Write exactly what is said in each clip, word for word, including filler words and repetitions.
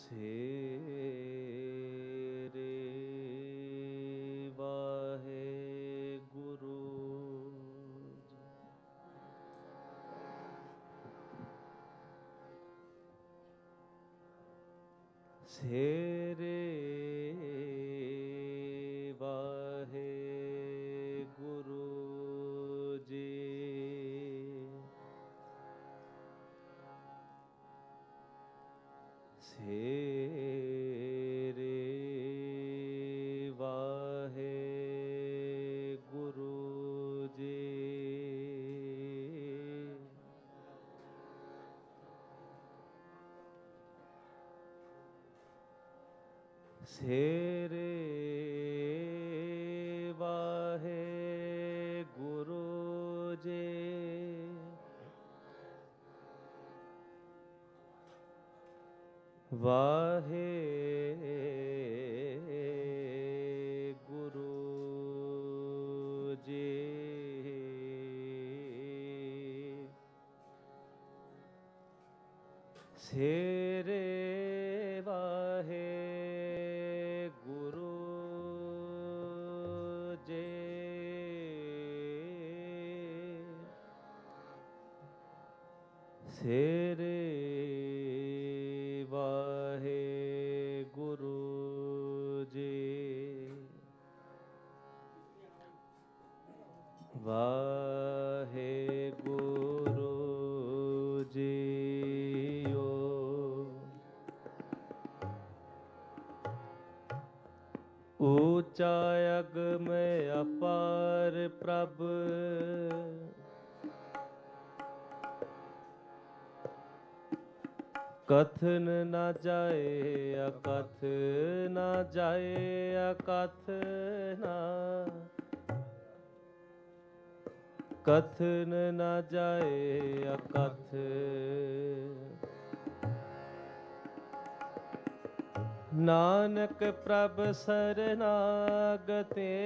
सेरे वाहे गुरु सेरे वाहे गुरु जी सेरे वाहे गुरु जी सेरे वाहे गुरु जी वाहे गुरु जी सेरे वाहे गुरु जी सेरे वाहे गुरु जी वाहे गुरु जीओ ऊंचा अगम अपार प्रभ कथन न जाए अकथ न जाए अकथ न कथन न जाए अकथ नानक प्रभ सरनागते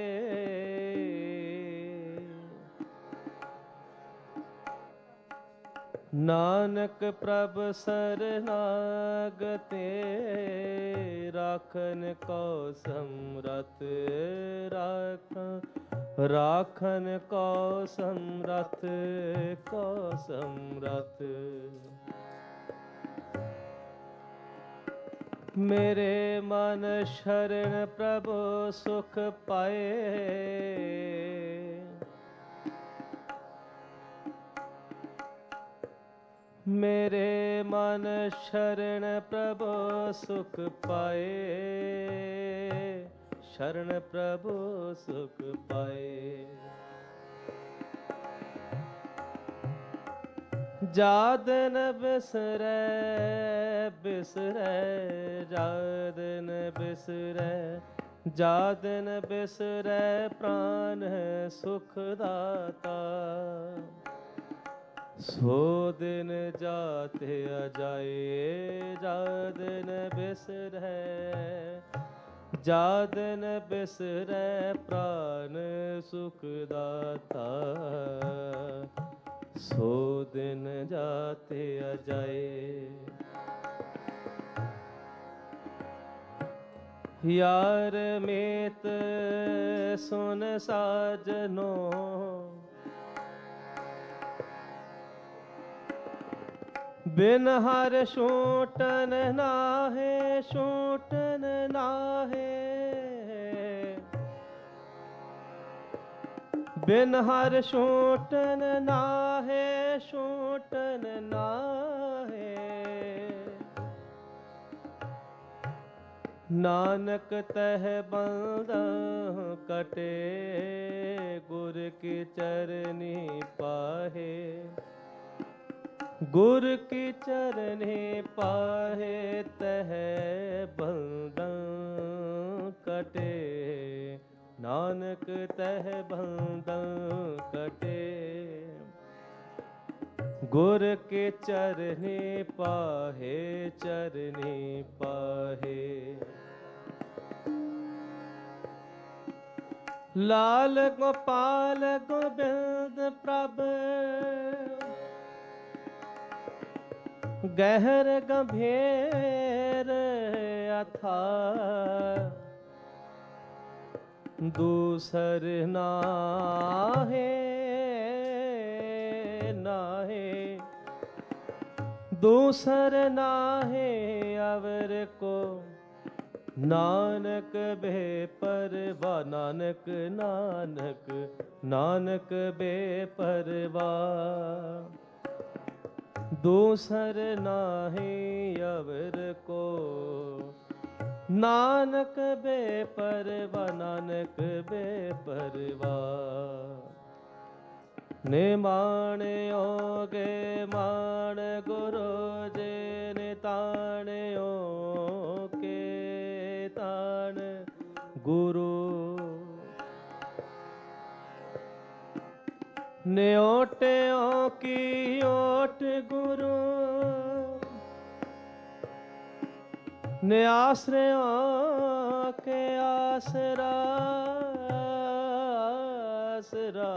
नानक प्रभ सरनागते राखन को समरथ राखन राखन को समरथ को समरथ मेरे मन शरण प्रभु सुख पाए मेरे मन शरण प्रभु सुख पाए शरण प्रभु सुख पाए जादन बिसरै बिसरै जादन बिसरै जादन बिसरै प्राण सुख दाता सो दिन जाते अजाए जादन बिसरै जादन बिसरै प्राण सुख दाता सो दिन जाते अजाए यार मेत सुन साजनो बिन हर छूटन नाहे छूटन नाहे बिन हर छूटन नाहे छूटन नाहे नानक तह बंदा कटे गुर की चरनी पाहे गुर की चरनी पाहे तह बंदा कटे नानक तह बंधन कटे गुर के चरनी पाहे चरनी पाहे लाल गोपाल गोविंद प्रभ गहर गंभीर था, दूसर नाहे नाहे, दूसर नाहे अवर को, नानक बे परवा, नानक नानक नानक बे परवा, दूसर नाहे अवर को, नानक बे परवा, नानक बे परवा। निमाण्यो गे मान गुरु जे निताण्यो के ताण गुरु, न्योट्यो की ओट गुरु, न्याश्रयों के आसरा आसरा।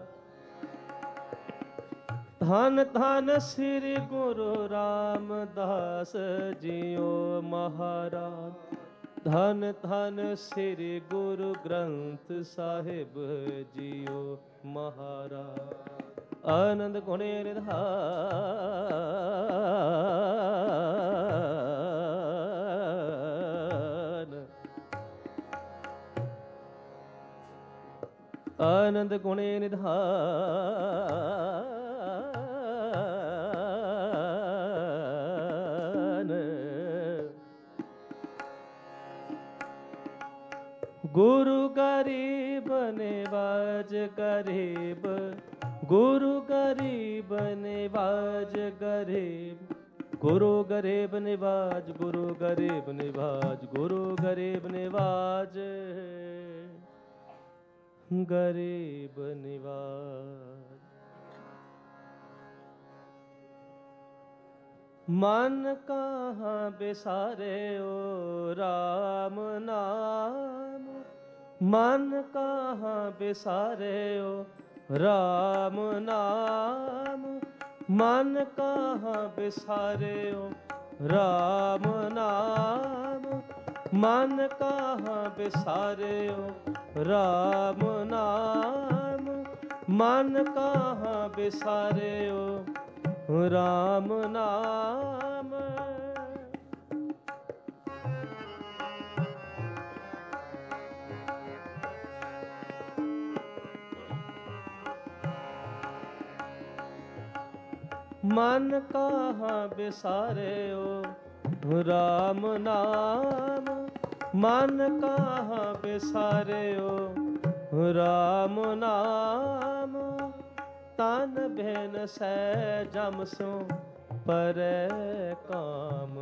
धन धन श्री गुरु रामदास जियो महाराज, धन धन श्री गुरु ग्रंथ साहिब जियो महाराज। आनंद गुणे निधान, आनंद गुणे निधान, गुरु गरीब निवाज गरीब, गुरु गरीब निवाज गरीब, गुरु गरीब निवाज, गुरु गरीब निवाज, गुरु गरीब निवाज, गरीब निवाज। मन कहाँ बिसारे ओ राम नाम, मन कहाँ बिसारे ओ राम नाम, मन कहाँ बिसारे ओ राम नाम, मन कहाँ बिसारे ओ राम नाम, मन कहाँ बिसारे ओ राम नाम। मन कहाँ बिसारे ओ राम नाम, मन कहाँ बिसारे ओ राम नाम, तन भेन सै जम सो परे काम,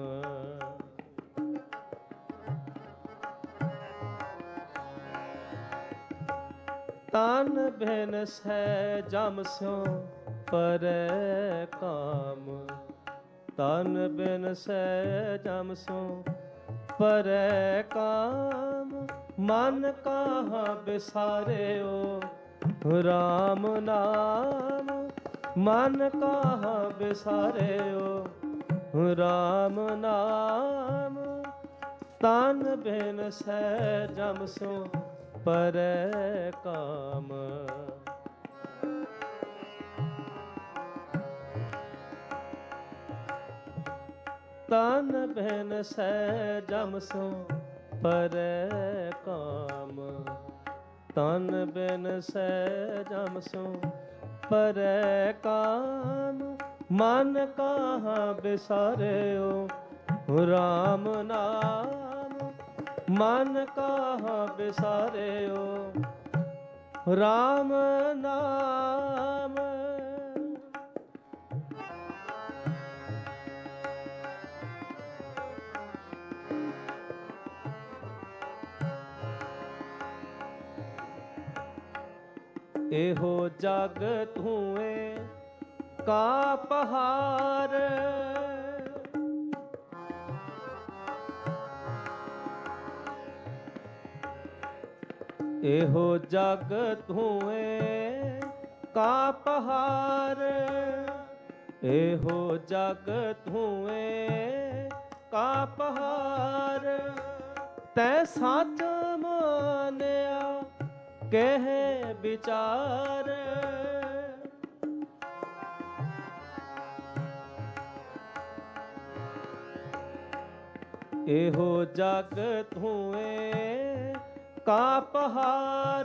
तन भेन सै जम सो परे काम, तन बिन सै जम सो परे काम, मन कहाँ बिसारे ओ राम नाम, मन कहाँ बिसारे ओ राम नाम, तन बिन सै जम सो परे काम। तन बिन सै जम सो परे काम, तन बिन सै जम सो परे काम, मन कहाँ बिसारे ओ राम नाम, मन कहाँ बिसारे ओ राम नाम। एहो जग धुए का पहाड़, एहो जग धुए का पहाड़, एहो जग धुए का पहाड़, ਤੈ ਸਾਚ ਮਾਨਿਆ ਕਹਿ ਵਿਚਾਰ। ਇਹੋ ਜਗ ਧੂਏ ਕਾ ਪਹਾਰ,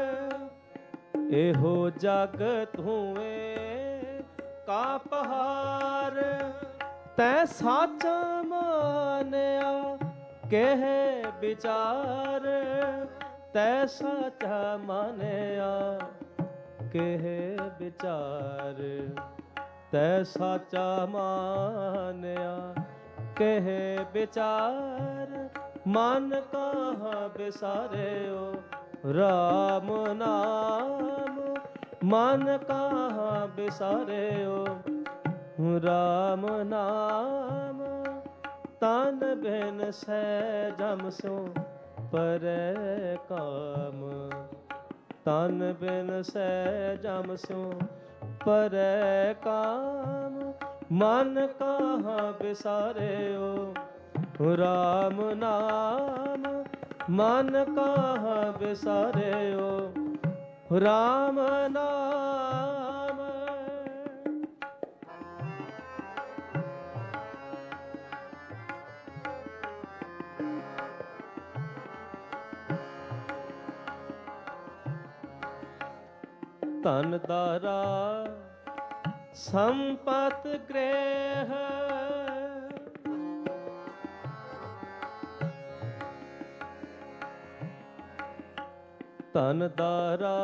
ਇਹੋ ਜਗ ਧੂਏ ਕਾ ਪਹਾਰ। ਤੈ ਸਾਚਾ ਮਾਨਿਆ ਕਹਿ ਵਿਚਾਰ, ਤੈ ਸਾਚਾ ਮਾਨਿਆ ਕਹਿ ਵਿਚਾਰ। ਤੈ ਸਾਚਾ ਮਾਨਿਆ ਕਹਿ ਵਿਚਾਰ। ਮਨ ਕਹਾ ਵਿਸਾਰਿਓ ਰਾਮ ਨਾਮ, ਮਨ ਕਹਾ ਵਿਸਾਰਿਓ ਰਾਮ ਨਾਮ। ਤਨ ਬਿਨ ਸਹਿਜਮ ਸੋ ਪਰੈ ਕਾਮ, ਤਨ ਬਿਨ ਸਹਿਜਮ ਸੋ ਪਰੈ ਕਾਮ। ਮਨ ਕਹਾ ਵਿਸਾਰਿਓ ਰਾਮ ਨਾਮ, ਮਨ ਕਹਾ ਵਿਸਾਰਿਓ ਰਾਮ ਨਾਮ। ਧਨ ਦਾਰਾ ਸੰਪਤ ਗ੍ਰਹਿ, ਧਨ ਦਾਰਾ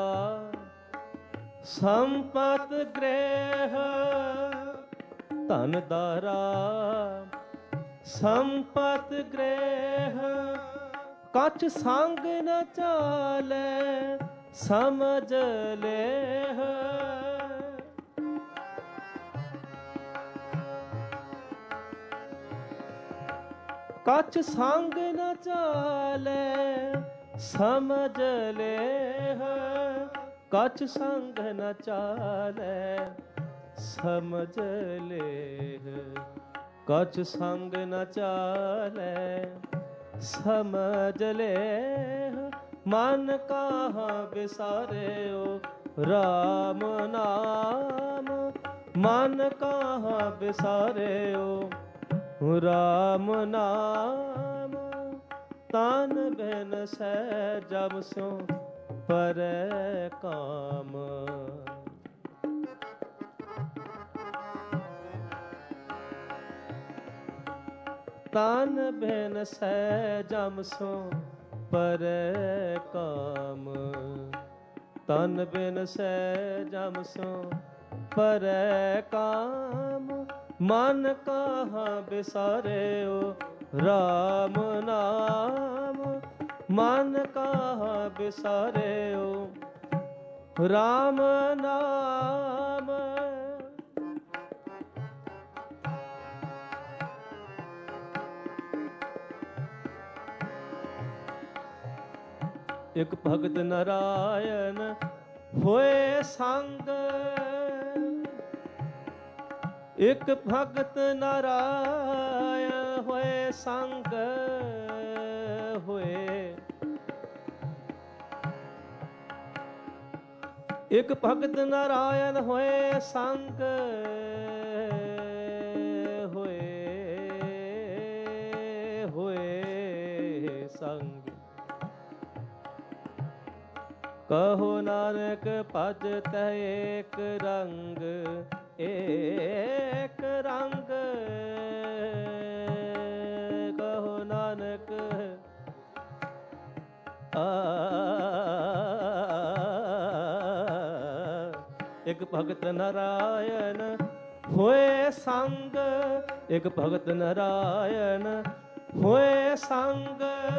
ਸੰਪਤ ਗ੍ਰਹਿ, ਧਨ ਦਾਰਾ ਸੰਪਤ ਗ੍ਰਹਿ। ਕਛ ਸੰਗ ਨ ਚਾਲੈ ਸਮਝ ਲੇਹ, ਕਛ ਸੰਗ ਨ ਚਾਲੈ ਸਮਝ ਲੇਹ, ਕਛ ਸੰਗ ਨ ਚਾਲੈ ਸਮਝ ਲੇਹ, ਕਛ ਸੰਗ ਨ ਚਾਲੈ ਸਮਝ ਲੇਹ। ਮਨ ਕਹਾ ਵਿਸਾਰਿਓ ਰਾਮ ਨਾਮ, ਮਨ ਕਹਾ ਵਿਸਾਰਿਓ ਰਾਮ ਨਾਮ। ਤਨ ਬਿਨ ਸਹਿਜਮ ਸੋ ਪਰੈ ਕਾਮ, ਤਨ ਬਿਨ ਸਹਿਜਮ ਸੋ ਪਰੈ ਕਾਮ, ਤਨ ਬਿਨ ਸਹਿਜਮ ਸੋ ਪਰੈ ਕਾਮ। ਮਨ ਕਹਾ ਵਿਸਾਰਿਓ ਰਾਮ ਨਾਮ, ਮਨ ਕਹਾ ਵਿਸਾਰਿਓ ਰਾਮ ਨਾਮ। ਇਕ ਭਗਤ ਨਾਰਾਇਣ ਹੋਏ ਸੰਗ, ਇਕ ਭਗਤ ਨਾਰਾਇਣ ਹੋਏ ਸੰਗ ਹੋਏ। ਇਕ ਭਗਤ ਨਾਰਾਇਣ ਹੋਏ ਸੰਗ ਹੋਏ, ਹੋਏ ਸੰਗ। ਕਹੋ ਨਾਨਕ ਭਜ ਤਹਿ ਏਕ ਰੰਗ, ਏਕ ਰੰਗ। ਕਹੋ ਨਾਨਕ ਆ ਇਕ ਭਗਤ ਨਾਰਾਇਣ ਹੋਏ ਸੰਗ, ਇਕ ਭਗਤ ਨਾਰਾਇਣ ਹੋਏ ਸੰਗ।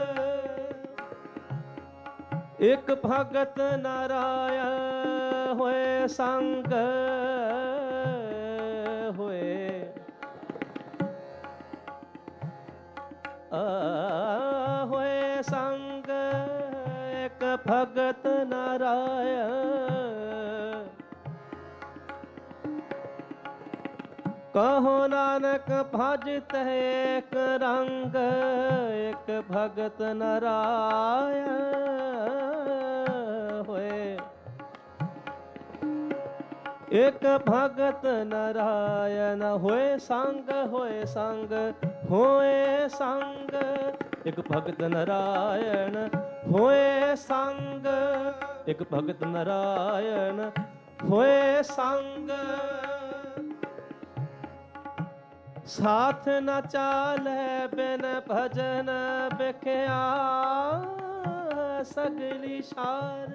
ਇਕ ਭਗਤ ਨਾਰਾਇਣ ਹੋਏ ਸੰਗ ਹੋਏ, ਆ ਹੋਏ ਸੰਗ। ਇਕ ਭਗਤ ਨਾਰਾਇਣ ਕਹੋ ਨਾਨਕ ਭਜ ਤਹਿ ਏਕ ਰੰਗ, ਏਕ ਇੱਕ ਭਗਤ ਨਰਾਇਣ ਹੋਏ, ਇੱਕ ਭਗਤ ਨਰਾਇਣ ਹੋਏ ਸੰਗ, ਹੋਏ ਸੰਗ, ਹੋਏ ਸੰਗ, ਇੱਕ ਭਗਤ ਨਰਾਇਣ ਹੋਏ ਸੰਗ, ਇੱਕ ਭਗਤ ਨਰਾਇਣ ਹੋਏ ਸੰਗ। ਸਾਥ ਨ ਚਾਲੈ ਬਿਨ ਭਜਨ ਬਿਖਿਆ ਸਗਲੀ ਸਾਰ,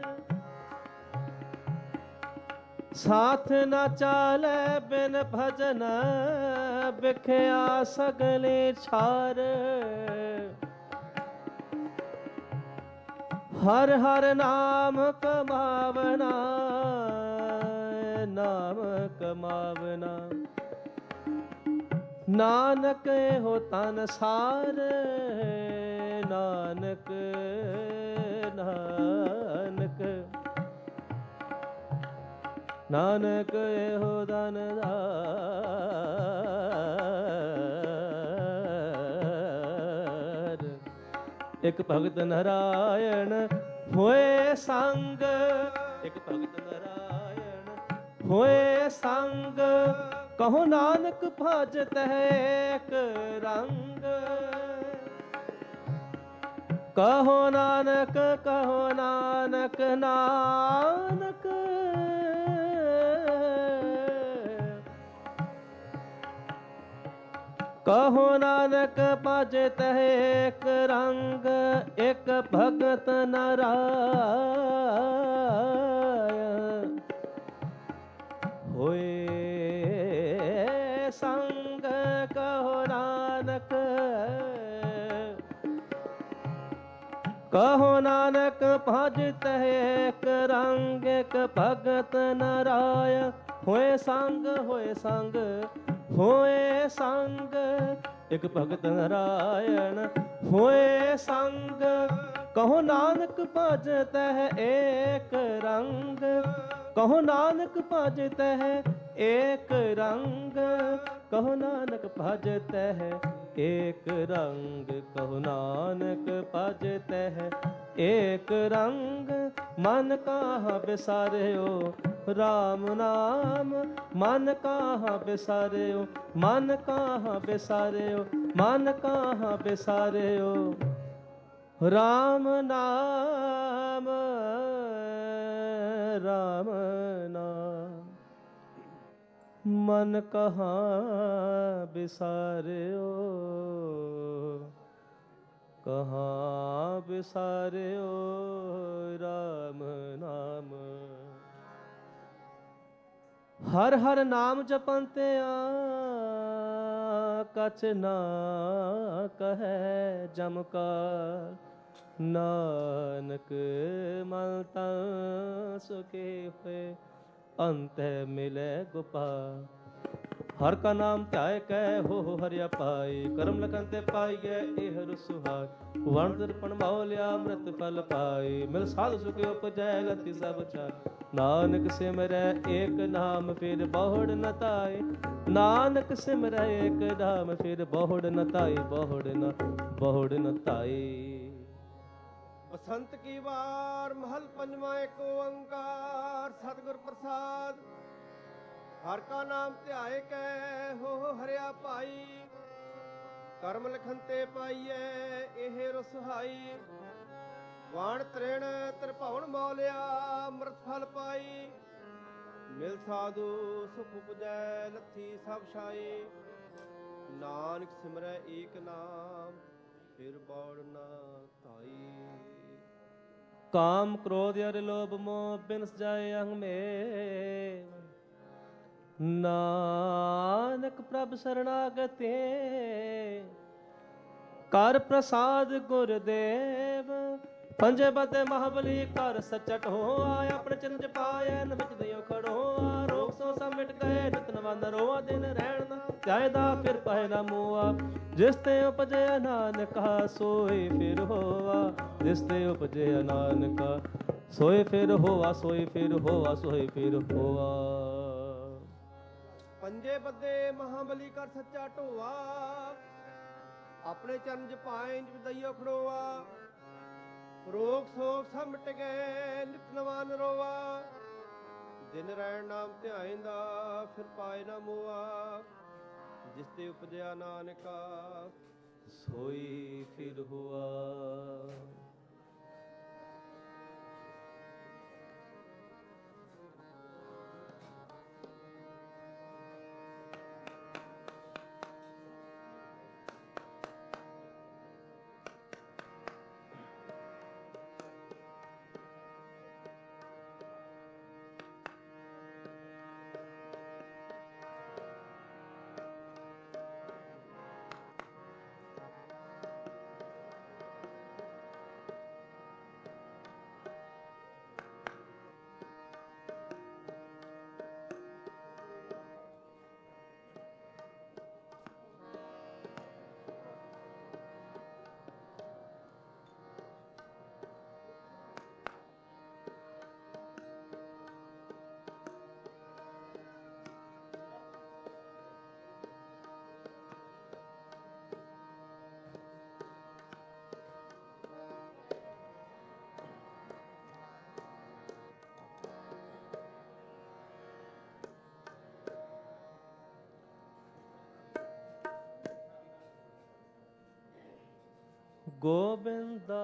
ਸਾਥ ਨ ਚਾਲੈ ਬਿਨ ਭਜਨ ਬਿਖਿਆ ਸਗਲੇ ਛਾਰ। ਹਰ ਹਰ ਨਾਮ ਕਮਾਵਨਾ, ਨਾਮ ਕਮਾਵਨਾ, ਨਾਨਕ ਇਹੋ ਤਨ ਸਾਰ, ਨਾਨਕ ਨਾਨਕ ਨਾਨਕ ਇਹੋ ਧਨ ਦਾਰ। ਇੱਕ ਭਗਤ ਨਰਾਇਣ ਹੋਏ ਸੰਗ, ਇੱਕ ਭਗਤ ਨਰਾਇਣ ਹੋਏ ਸੰਗ, ਕਹੋ ਨਾਨਕ ਭਜਤ ਹੈ ਏਕ ਰੰਗ। ਕਹੋ ਨਾਨਕ, ਕਹੋ ਨਾਨਕ, ਨਾਨਕ ਕਹੋ ਨਾਨਕ ਭਜਤ ਹੈ ਏਕ ਰੰਗ, ਇੱਕ ਭਗਤ ਨਰਾਇਣ ਹੋਏ ਸੰਗ। ਕਹੋ ਨਾਨਕ, ਕਹੋ ਨਾਨਕ ਭਜਤ ਹੈ ਏਕ ਰੰਗ, ਇੱਕ ਭਗਤ ਨਰਾਇਣ ਹੋਏ ਸੰਗ, ਹੋਏ ਸੰਗ, ਹੋਏ ਸੰਗ, ਇੱਕ ਭਗਤ ਨਰਾਇਣ ਹੋਏ ਸੰਗ। ਕਹੋ ਨਾਨਕ ਭਜਤ ਹੈ ਏਕ ਰੰਗ, ਕਹੋ ਨਾਨਕ ਭਜਤ ਹੈ ਏਕ ਰੰਗ, ਕਹੋ ਨਾਨਕ ਭਜਤ ਹੈ ਏਕ ਰੰਗ, ਕਹੋ ਨਾਨਕ ਭਜਤ ਹੈ ਏਕ ਰੰਗ। ਮਨ ਕਾਹਾਂ ਬਿਸਾਰਿਓ ਰਾਮ ਨਾਮ, ਮਨ ਕਾਹਾਂ ਬਿਸਾਰਿਓ, ਮਨ ਕਾਹਾਂ ਬਿਸਾਰਿਓ, ਮਨ ਕਾਹਾਂ ਬਿਸਾਰਿਓ ਰਾਮ ਨਾਮ, ਰਾਮ ਨਾਮ। ਮਨ ਕਹਾਂ ਬਿਸਾਰਿਓ, ਕਹਾਂ ਬਿਸਾਰਿਓ ਰਾਮ ਨਾਮ। ਹਰ ਹਰ ਨਾਮ ਜਪੰਤਿਆ ਕਛ ਨਾ ਕਹੈ ਜਮ ਕਾ, ਨਾਨਕ ਮਨ ਤਨ ਸੁਖੀ ਹੋਏ ਅੰਤੈ ਮਿਲੈ ਗੋਪਾਲ। ਹਰ ਕਾ ਨਾਮ ਧਿਆਇ ਕੈ ਹੋ ਹੋ ਹਰਿਆ ਪਾਈ, ਕਰਮ ਲਖਨ ਤੇ ਪਾਈਐ ਇਹ ਰਸੁਹਾਈ। ਵਣ ਦਰਪਣ ਮਾਉ ਲਿਆ ਅੰਮ੍ਰਿਤ ਫਲ ਪਾਈ, ਮਿਲ ਸਾਧ ਸੁਖ ਉਪਜੈ ਗਤੀ ਸਭ ਚਾਈ। ਨਾਨਕ ਸਿਮਰੈ ਏਕ ਨਾਮ ਫਿਰ ਬਹੁੜ ਨ ਤਾਈ, ਨਾਨਕ ਸਿਮਰੈ ਏਕ ਨਾਮ ਫਿਰ ਬਹੁੜ ਨ ਤਾਈ, ਬਹੁੜ ਨ ਬਹੁੜ ਨ ਤਾਈ। ਬਸੰਤ ਕੀ ਵਾਰ ਮਹਲ ਪੰਜਵਾਂ ਏਕ ਓੰਕਾਰ ਸਤਿਗੁਰ ਪ੍ਰਸਾਦ। ਹਰ ਕਾ ਨਾਮ ਧਿਆਏ ਕੈ ਹੋ ਹਰਿਆ ਭਾਈ, ਕਰਮ ਲਖਨ ਤੇ ਪਾਈਐ ਇਹ ਰਸਹਾਈ। ਵਾਣ ਤ੍ਰਿਣ ਤ੍ਰਿਭਵਨ ਮੌਲਿਆ ਅੰਮ੍ਰਿਤ ਫਲ ਪਾਈ, ਮਿਲ ਸਾਧੂ ਸੁਖ ਉਪਜੈ ਲੱਥੀ ਸਭ ਛਾਈ। ਨਾਨਕ ਸਿਮਰੈ ਏਕ ਨਾਮ ਫਿਰ ਬੌੜ ਨਾ ਧਾਈ। ਕਾਮ ਕ੍ਰੋਧ ਅਰ ਲੋਭ ਮੋਹ ਬਿਨਸ ਜਾਏ ਅੰਗ ਮੇ, ਨਾਨਕ ਪ੍ਰਭ ਸਰਣਾਗਤੇ ਕਰ ਪ੍ਰਸਾਦ ਗੁਰਦੇਵ। ਪੰਜੇ ਬਦੇ ਮਹਾਬਲੀ ਕਰ ਸਚਟ ਹੋਆ, ਆਪਣੇ ਚਰਨ ਜਪਾਇ ਨ ਵਿੱਚ ਦਿਓ ਖੜੋਆ। ਰੋਗ ਸੋ ਸਭ ਮਿਟ ਗਏ ਨਿਤ ਨਵੰਦ ਰੋਆ, ਦਿਨ ਰਹਿਣ ਨਾ ਚਾਹੀਦਾ ਫਿਰ ਪਾਏ ਨਾ ਮੋਆ। ਜਿਸ ਤੇ ਉਪਜੇ ਨਾਨਕਾ ਸੋਈ ਫਿਰ ਹੋਆ, ਜਿਸ ਤੇ ਉਪਜੇ ਨਾਨਕਾ ਸੋਈ ਫਿਰ ਹੋਆ, ਸੋਈ ਫਿਰ ਹੋਆ, ਸੋਈ ਫਿਰ ਹੋਆ। ਪੰਜੇ ਬੱਦੇ ਮਹਾਬਲੀ ਕਰ ਸੱਚਾ ਢੋਆ, ਆਪਣੇ ਚਰਨ ਜਪਾਏ ਇੰਜ ਦਈਓ ਖੜੋਆ ਰੋਗ ਸੋਗ ਸਭ ਮਿਟ ਗਏ ਨਿਤ ਨਵਾਂ ਨਰੋਆ ਦਿਨ ਰਹਿਣ ਨਾਮ ਧਿਆਇਂਦਾ ਫਿਰ ਪਾਏ ਨਾ ਮੋਆ ਜਿਸ ਤੇ ਉਪਜਿਆ ਨਾਨਕਾ ਸੋਈ ਫਿਰ ਹੁਆ। ਗੋਬਿੰਦਾ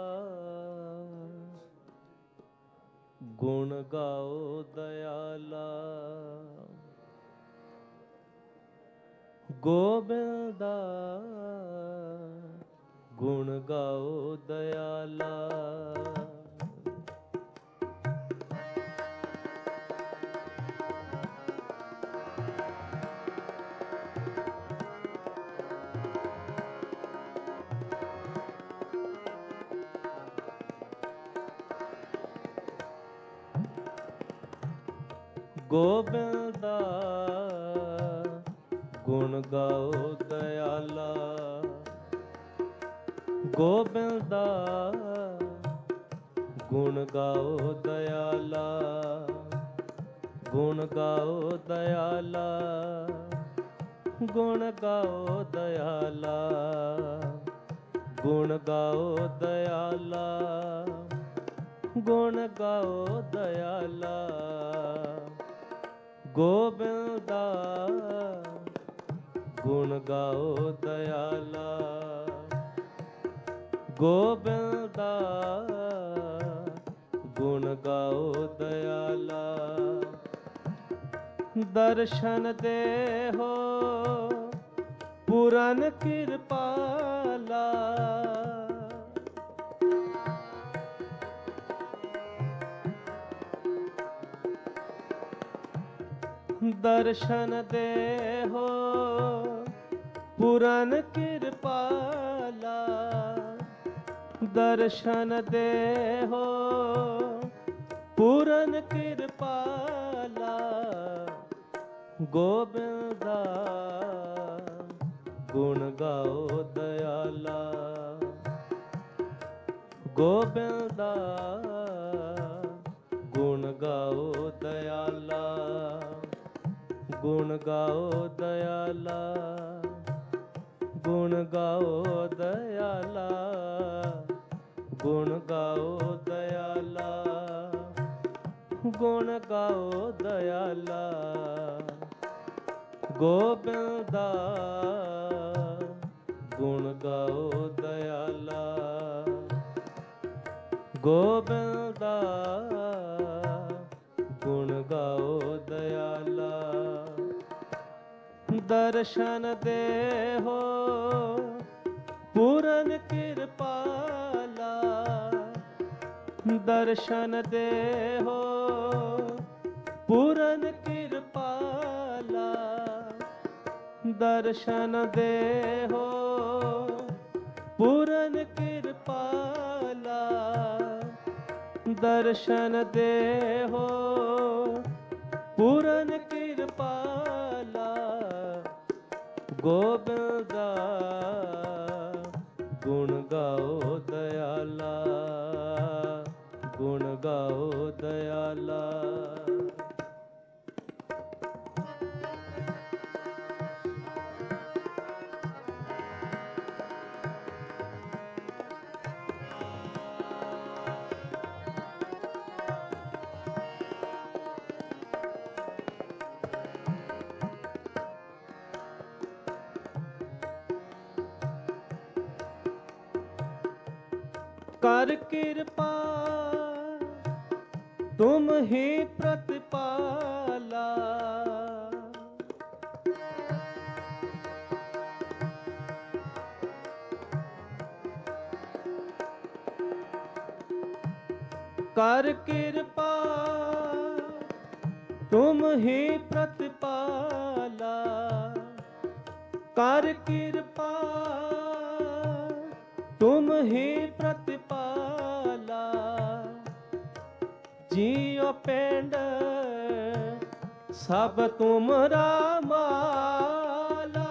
ਗੁਣ ਗਾਓ ਦਇਆਲਾ, ਗੋਬਿੰਦਾ ਗੁਣ ਗਾਓ ਦਇਆਲਾ। ਗੋਬਿੰਦਾ ਗੁਣ ਗਾਓ ਦਇਆਲਾ, ਗੋਬਿੰਦਾ ਗੁਣ ਗਾਓ ਦਇਆਲਾ, ਗੁਣ ਗਾਓ ਦਇਆਲਾ, ਗੁਣ ਗਾਓ ਦਇਆਲਾ, ਗੁਣ ਗਾਓ ਦਇਆਲਾ, ਗੁਣ ਗਾਓ ਦਇਆਲਾ। ਗੋਬਿੰਦਾ ਗੁਣ ਗਾਓ ਦਇਆਲਾ, ਗੋਬਿੰਦਾ ਗੁਣ ਗਾਓ ਦਇਆਲਾ। ਦਰਸ਼ਨ ਦੇਹੋ ਪੂਰਨ ਕਿਰਪਾਲਾ, ਦਰਸ਼ਨ ਦੇਹੋ ਪੂਰਨ ਕਿਰਪਾਲਾ, ਦਰਸ਼ਨ ਦੇਹੋ ਪੂਰਨ ਕਿਰਪਾਲਾ। ਗੋਬਿੰਦਾ ਗੁਣ ਗਾਓ ਦਇਆਲਾ, ਗੋਬਿੰਦਾ ਗੁਣ ਗਾਓ ਦਇਆਲਾ, ਗੁਣ ਗਾਓ ਦਇਆਲਾ, ਗੁਣ ਗਾਓ ਦਇਆਲਾ, ਗੁਣ ਗਾਓ ਦਇਆਲਾ, ਗੁਣ ਗਾਓ ਦਇਆਲਾ। ਗੋਬਿੰਦਾ ਗੁਣ ਗਾਓ ਦਇਆਲਾ, ਗੋਬਿੰਦਾ ਗੁਣ ਗਾਓ ਦਇਆਲਾ। ਦਰਸ਼ਨ ਦੇਹੋ ਪੂਰਨ ਕਿਰਪਾਲਾ, ਦਰਸ਼ਨ ਦੇਹੋ ਪੂਰਨ ਕਿਰਪਾਲਾ, ਦਰਸ਼ਨ ਦੇਹੋ ਪੂਰਨ ਕਿਰਪਾਲਾ, ਦਰਸ਼ਨ ਦੇਹੋ ਪੂਰਨ ਕਿਰਪਾਲਾ। ਗੋਬਿੰਦਾ ਗੁਣ ਗਾਓ ਦਇਆਲਾ, ਗੁਣ ਗਾਓ ਦਇਆਲਾ। ਕਰ ਕਿਰਪਾ ਤੁਮ ਹੀ ਪ੍ਰਤਿਪਾਲਾ। ਕਰ ਕਿਰਪਾ ਤੁਮ ਹੀ ਪ੍ਰਤਿਪਾਲਾ। ਕਰ ਕਿਰਪਾ ਤੁਮ ਹੀ ਪ੍ਰਤਿਪਾਲਾ। ਜੀਉ ਪਿੰਡ ਸਭ ਤੁਮਰਾ ਮਾਲਾ।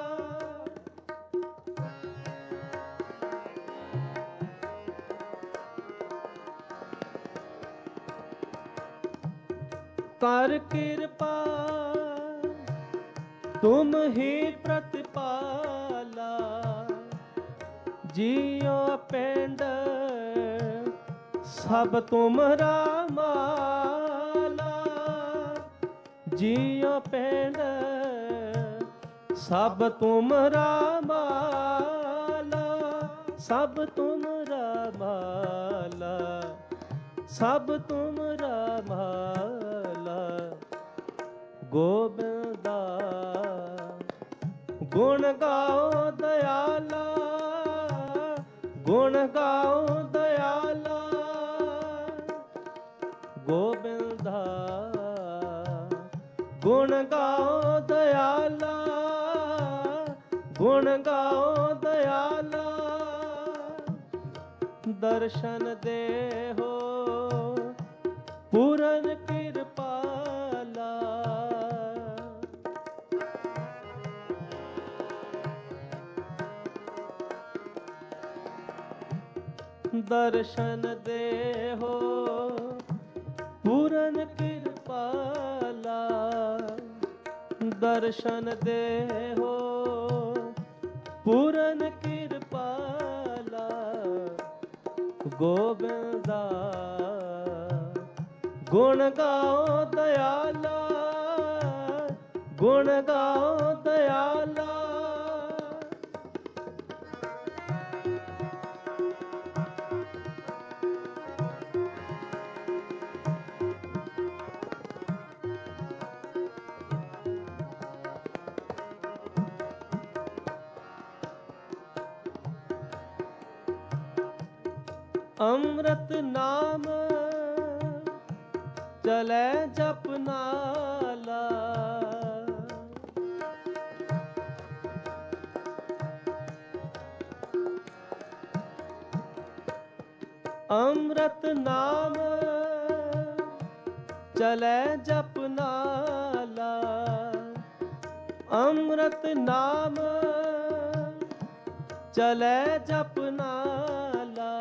ਕਰ ਕਿਰਪਾ ਤੁਮ ਹੀ ਪ੍ਰਤਿਪਾਲਾ। ਜੀਉ ਪਿੰਡ ਸਭ ਤੁਮਰਾ ਮਾਲਾ। ਜੀਉ ਪਿੰਡ ਸਭ ਤੁਮਰਾ ਮਾਲਾ। ਸਭ ਤੁਮਰਾ ਮਾਲਾ। ਸਭ ਤੁਮਰਾ ਮਾਲਾ। ਗੋਬਿੰਦਾ ਗੁਣ ਗਾਓ ਦਇਆਲਾ। ਗੁਣ ਗਾਓ ਦਇਆਲਾ। ਗੋਬਿੰਦਾ ਗੁਣ ਗਾਓ ਦਇਆਲਾ। ਗੁਣ ਗਾਓ ਦਇਆਲਾ। ਦਰਸ਼ਨ ਦੇਹੋ ਪੂਰਨ ਕਿਰਪਾਲਾ। ਦਰਸ਼ਨ ਦੇਹੋ ਪੂਰਨ ਕਿਰਪਾਲਾ। ਦਰਸ਼ਨ ਦੇਹੋ ਪੂਰਨ ਕਿਰਪਾਲਾ। ਗੋਬਿੰਦਾ ਗੁਣ ਗਾਓ ਦਇਆਲਾ। ਗੁਣ ਗਾਓ ਦਇਆਲਾ। ਅੰਮ੍ਰਿਤ ਨਾਮ ਚਲੈ ਜਪਨਾਲਾ। ਅੰਮ੍ਰਿਤ ਨਾਮ ਚਲੈ ਜਪਨਾਲਾ। ਅੰਮ੍ਰਿਤ ਨਾਮ ਚਲੈ ਜਪਨਾਲਾ।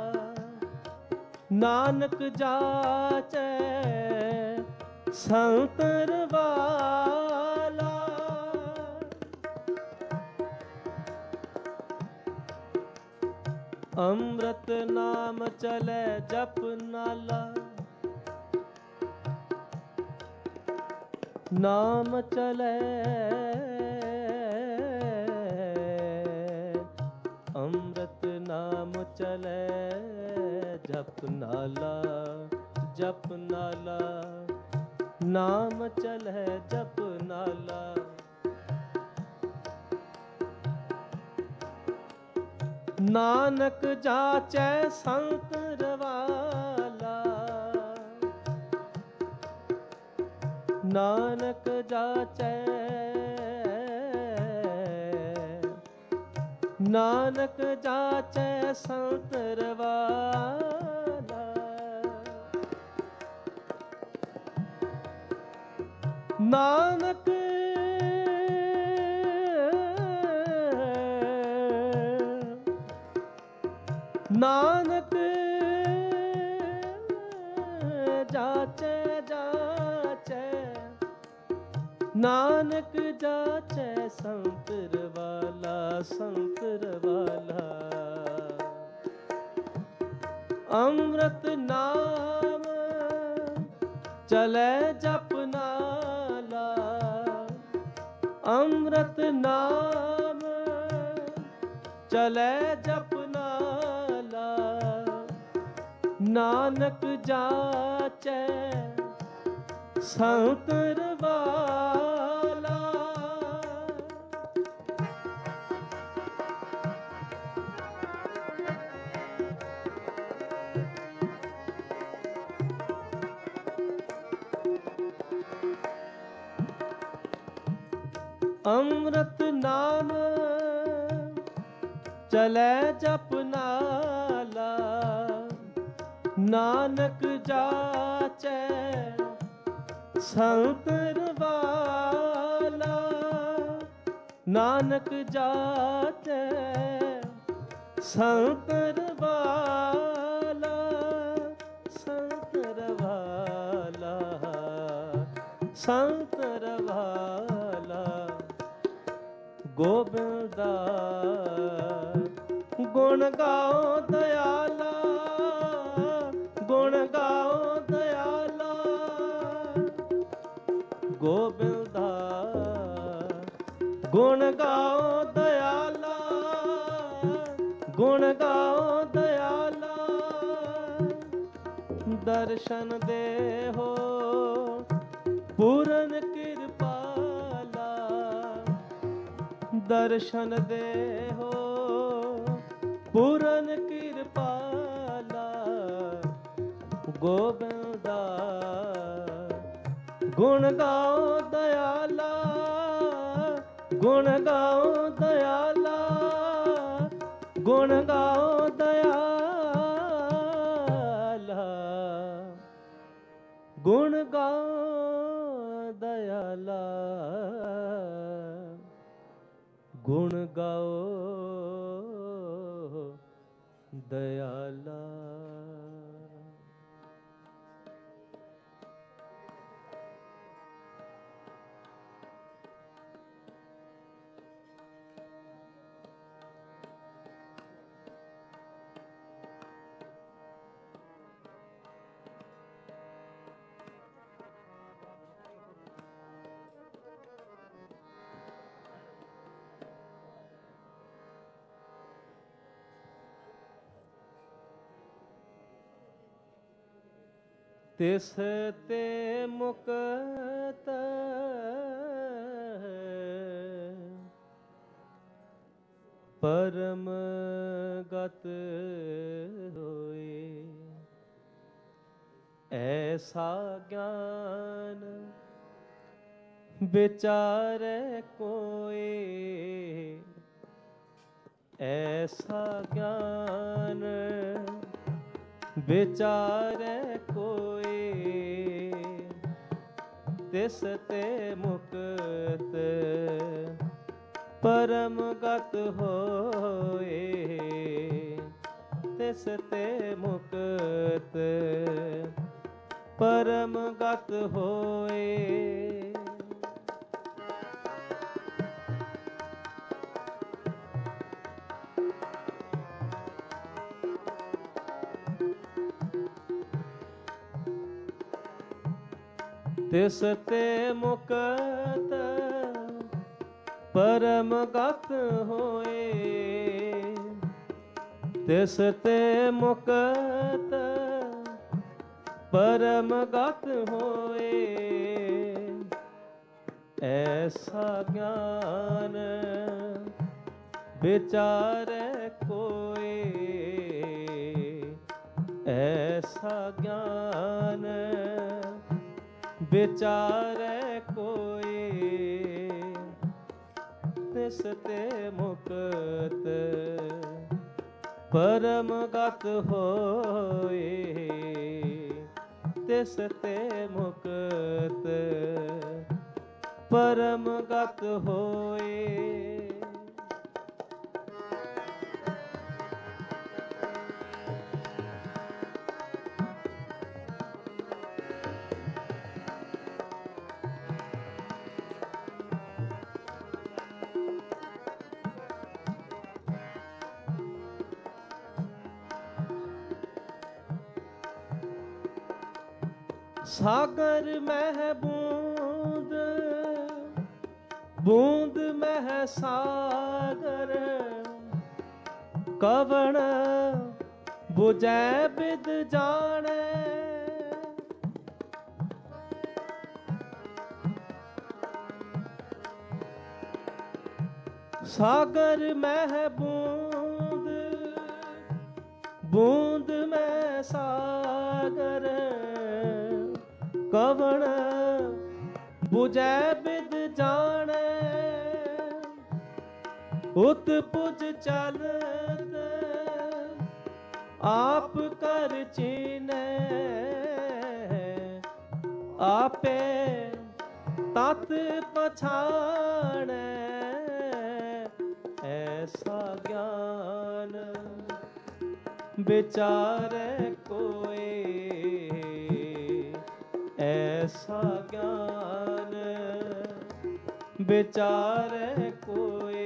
ਨਾਨਕ ਜਾਚੈ ਸੰਤਰ ਵਾਲਾ। ਅੰਮ੍ਰਿਤ ਨਾਮ ਚਲੈ ਜਪਨਾਲਾ। ਨਾਮ ਚਲੈ ਅੰਮ੍ਰਿਤ ਨਾਮ ਚਲੈ ਜਪਨਾਲਾ। ਜਪਨਾਲਾ ਨਾਮ ਚਲੈ ਜਪਨਾਲਾ। ਨਾਨਕ ਜਾਚੈ ਸੰਤ ਰਵਾਲਾ। ਨਾਨਕ ਜਾਚੈ ਨਾਨਕ ਜਾਚੈ ਸੰਤ ਰਵਾਲਾ। ਨਾਨਕ ਨਾਨਕ ਜਾਚੈ ਜਾਚੈ ਨਾਨਕ ਜਾਚੈ ਸੰਤਰ ਵਾਲਾ। ਸੰਤਰ ਵਾਲਾ ਅੰਮ੍ਰਿਤ ਨਾਮ ਚਲੈ ਜਪਨਾਲਾ। ਅੰਮ੍ਰਿਤ ਨਾਮ ਚਲੈ ਜਪਨਾਲਾ। ਨਾਨਕ ਜਾਚੈ ਸੰਤਰ ਵਾਲਾ। ਅੰਮ੍ਰਿਤ ਨਾਮ ਚਲੈ ਜਪ ਨਾਲਾ। ਨਾਨਕ ਜਾਚੈ ਸੰਤਰ ਵਾਲਾ। ਨਾਨਕ ਜਾਚੈ ਸੰਤਰ ਵਾਲਾ। ਸੰਤਰ ਵਾਲਾ ਸੰਤਰ ਵਾਲਾ। ਗੋਬਿੰਦਾ ਗੁਣ ਗਾਓ ਦਇਆਲਾ। ਗੁਣ ਗਾਓ ਦਇਆਲਾ। ਗੋਬਿੰਦਾ ਗੁਣ ਗਾਓ ਦਇਆਲਾ। ਗੁਣ ਗਾਓ ਦਇਆਲਾ। ਦਰਸ਼ਨ ਦੇਹੋ ਪੂਰਨ ਕਿਰਪਾਲਾ। ਦਰਸ਼ਨ ਦੇਹੋ ਪੂਰਨ ਕਿਰਪਾਲਾ। ਗੋਬਿੰਦਾ ਗੁਣ ਗਾਓ ਦਇਆਲਾ। ਗੁਣ ਗਾਓ ਦਇਆਲਾ। ਗੁਣ ਗਾਓ ਦਇਆਲਾ। ਗੁਣ ਗਾਓ ਦਇਆਲਾ। ਗੁਣ ਗਾਓ ਦਇਆਲਾ। ਤਿਸ ਤੇ ਮੁਕਤ ਪਰਮ ਗਤ ਹੋਏ। ਐਸਾ ਗਿਆਨ ਵਿਚਾਰੈ ਕੋਇ। ਐਸਾ ਗਿਆਨ ਵਿਚਾਰੈ ਕੋਇ। ਤਿਸ ਤੇ ਮੁਕਤ ਪਰਮ ਗਤ ਹੋਏ। ਤਿਸ ਤੇ ਮੁਕਤ ਪਰਮ ਗਤ ਹੋਏ। ਤਿਸ ਤੇ ਮੁਕਤ ਪਰਮ ਗਤ ਹੋਏ। ਤਿਸ ਤੇ ਮੁਕਤ ਪਰਮ ਗਤ ਹੋਏ। ਐਸਾ ਗਿਆਨ ਵਿਚਾਰੈ ਕੋਇ। ਐਸਾ ਗਿਆਨ ਵਿਚਾਰੈ ਕੋਇ। ਤਿਸ ਤੇ ਮੁਕਤ ਪਰਮ ਗਤ ਹੋਏ। ਤਿਸ ਤੇ ਮੁਕਤ ਪਰਮ ਗਤ ਹੋਏ। ਸਾਗਰ ਮਹਿ ਬੂੰਦ ਬੂੰਦ ਮਹਿ ਸਾਗਰ ਕਵਣ ਬੁਝੈ ਬਿਦ ਜਾਣੈ। ਸਾਗਰ ਮਹਿ ਬੂੰਦ, ਬੂੰਦ ਮੈਂ ਸਾਗਰ, ਕਵਣ ਬੁਝੈ ਬਿਦ ਜਾਣੈ। ਉਤ ਪੁਜ ਚਲਤ ਆਪ ਕਰ ਚੀਨੈ। ਆਪੇ ਤਤ ਪਛਾਣੈ। ਐਸਾ ਗਿਆਨ ਵਿਚਾਰੈ ਕੋਇ। ਐਸਾ ਗਿਆਨ ਵਿਚਾਰੈ ਕੋਇ।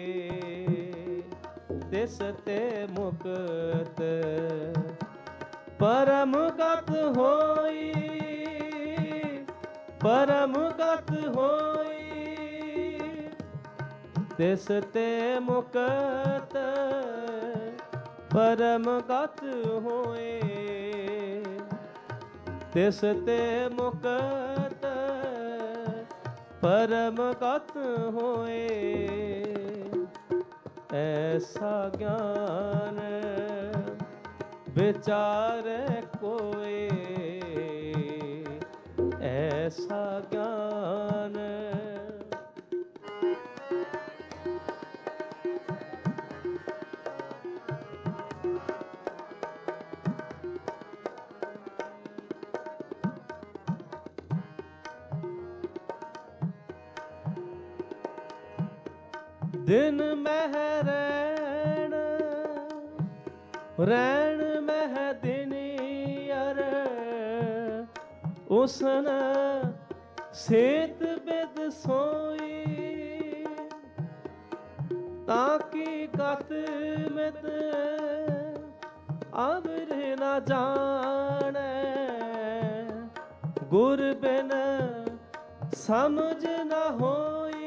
ਤਿਸ ਤੇ ਮੁਕਤ ਪਰਮ ਗਤ ਹੋਈ। ਪਰਮ ਗਤ ਹੋਈ। ਤਿਸ ਤੇ ਮੁਕਤ ਪਰਮ ਗਤ ਹੋਏ। ਤਿਸ ਤੇ ਮੁਕਤ ਪਰਮ ਗਤ ਹੋਏ। ਐਸਾ ਗਿਆਨ ਵਿਚਾਰੈ ਕੋਇ। ਐਸਾ ਗਿਆਨ ਦਿਨ ਮਹਿ ਰੈਣ, ਰੈਣ ਮਹਿ ਦਿਨਿਅਰ। ਉਸਨ ਸੇਤ ਬਿਦ ਸੋਈ। ਤਾਂ ਕੀ ਗਤ ਮਿਤ ਅਵਰ ਨ ਜਾਣੈ। ਗੁਰ ਬਿਨ ਸਮਝ ਨ ਹੋਈ।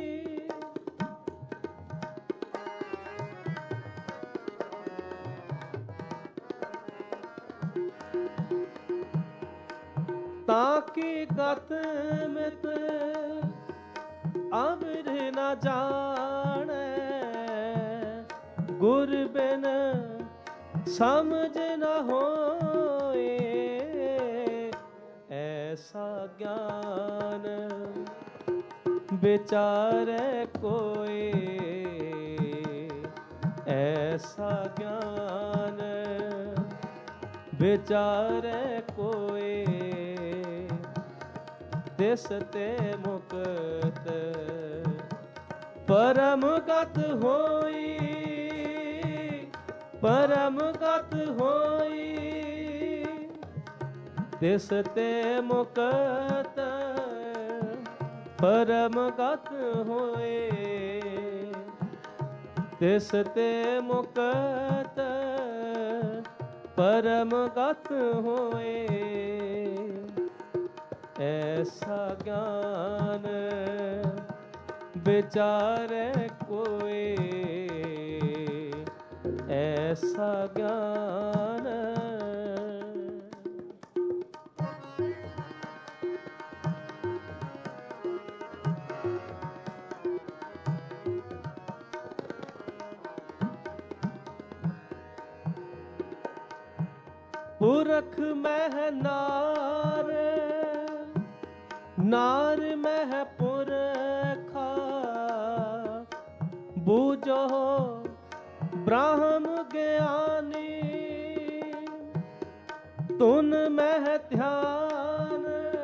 ਤਾਂ ਕੀ ਗਤ ਮਿਤ ਅਵਰ ਨ ਜਾਣੈ। ਗੁਰ ਬਿਨ ਸਮਝ ਨ ਹੋਏ। ਐਸਾ ਗਿਆਨ ਵਿਚਾਰੈ ਕੋਇ। ਐਸਾ ਗਿਆਨ ਵਿਚਾਰੈ ਕੋਇ। ਤਿਸ ਤੇ ਮੁਕਤ ਪਰਮ ਗਤ ਹੋਈ। ਪਰਮ ਗਤ ਹੋਈ। ਤਿਸ ਤੇ ਮੁਕਤ ਪਰਮ ਗਤ ਹੋਏ। ਤਿਸ ਤੇ ਮੁਕਤ ਪਰਮ ਗਤ ਹੋਏ। ਐਸਾ ਗਿਆਨ ਵਿਚਾਰੈ ਕੋਇ। ਐਸਾ ਗਿਆਨ ਪੁਰਖ ਮਹਿ ਨਾਰ, ਨਾਰ ਮਹਿ ਪੁਰਖਾ। ਬੂਝੋ ਬ੍ਰਹਮ ਗਿਆਨੀ। ਤੁਨ ਮਹਿ ਧਿਆਨ,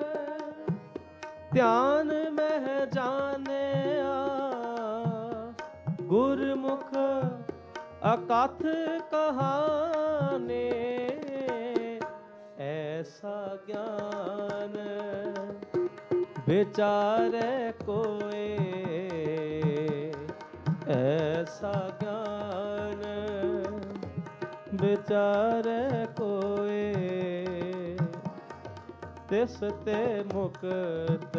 ਧਿਆਨ ਮਹਿ ਜਾਣਿਆ। ਗੁਰਮੁਖ ਅਕਥ ਕਹਾਣੇ। ਐਸਾ ਗਿਆਨ ਵਿਚਾਰੈ ਕੋਇ। ਐਸਾ ਗਿਆਨ ਵਿਚਾਰੈ ਕੋਇ। ਤਿਸ ਤੇ ਮੁਕਤ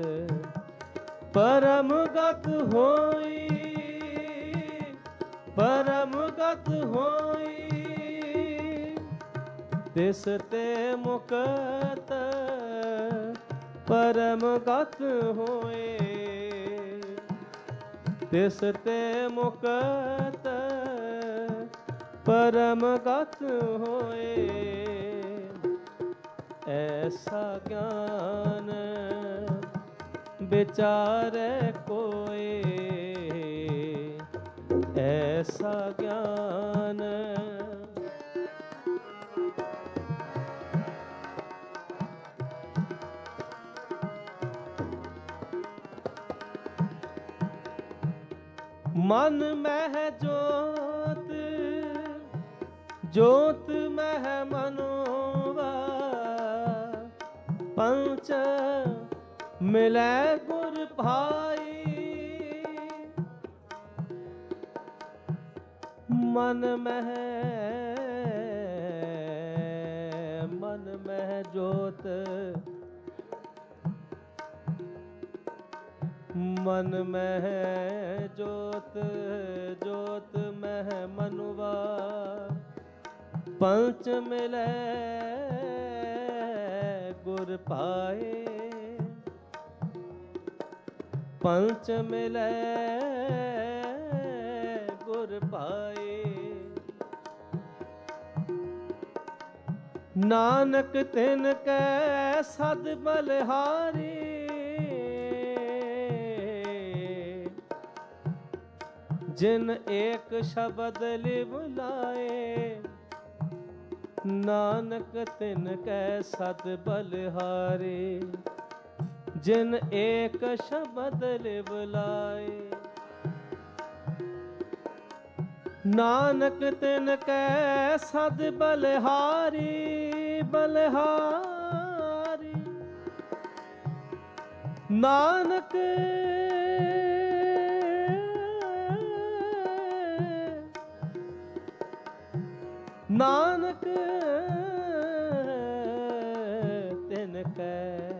ਪਰਮ ਗਤ ਹੋਈ। ਪਰਮ ਗਤ ਹੋਈ। ਤਿਸ ਤੇ ਮੁਕਤ ਪਰਮ ਗਤ ਹੋਏ, ਤਿਸ ਤੇ ਮੁਕਤ ਪਰਮ ਗਤ ਹੋਏ। ਐਸਾ ਗਿਆਨ ਵਿਚਾਰੇ ਕੋਏ, ਐਸਾ ਗਿਆਨ ਮਨ ਮਹਿ ਜੋਤ, ਜੋਤ ਮਹਿ ਮਨੋਵਾ, ਪੰਚ ਮਿਲੈ ਗੁਰ ਭਾਈ। ਮਨ ਮਹਿ ਮਨ ਮਹਿ ਜੋਤ, ਮਨ ਮਹਿ ਜੋਤ, ਜੋਤ ਮਹਿ ਮਨੁਆ, ਪੰਚ ਮਿਲੈ ਗੁਰ ਪਾਏ, ਪੰਚ ਮਿਲੈ ਗੁਰ ਪਾਏ। ਨਾਨਕ ਤਿਨ ਕੈ ਸਦ ਬਲਿਹਾਰੀ, ਜਿਨ ਏਕ ਸ਼ਬਦ ਲਿਵ ਲਾਏ। ਨਾਨਕ ਤਿਨ ਕੈ ਸਦ ਬਲਿਹਾਰੀ, ਜਿਨ ਏਕ ਸ਼ਬਦ ਲਿਵ ਲਾਏ। ਨਾਨਕ ਤਿਨ ਕੈ ਸਦ ਬਲਿਹਾਰੀ, ਬਲਿਹਾਰੀ। ਨਾਨਕ ਨਾਨਕ ਤਿਨ ਕੈ